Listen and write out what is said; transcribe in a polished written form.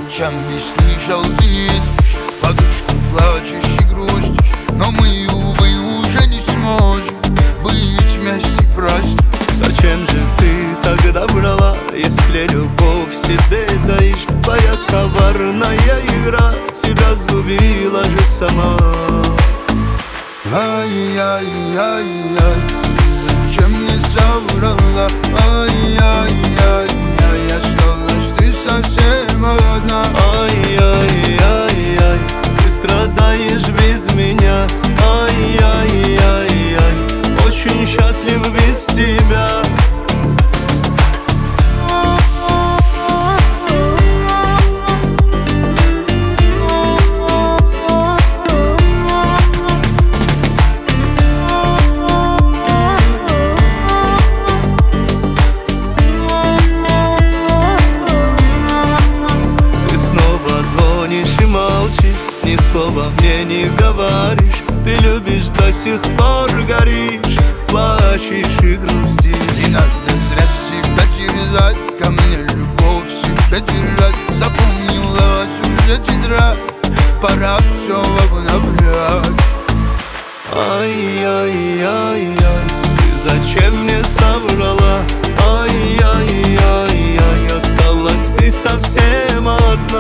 Ночами слышал, ты не спишь, подушку плачешь и грустишь, но мы, увы, уже не сможем быть вместе, прости. Зачем же ты тогда брала, если любовь в себе таишь? Твоя коварная игра тебя сгубила же сама. Ай-яй-яй-яй, зачем мне соврала? Ай-яй-яй-яй, осталась ты совсем одна. Ай-яй-яй-яй, ты страдаешь без меня. Ай-яй-яй-яй, очень счастлив без тебя. Звонишь и молчишь, ни слова мне не говоришь. Ты любишь, до сих пор горишь, плачешь и грустишь. Не надо зря себя терзать, ко мне любовь себя держать. Запомнилась уже тетрадь, пора все обновлять. Ай-яй-яй-яй, ты зачем мне соврала? Ай-яй-яй-яй, осталась ты совсем одна.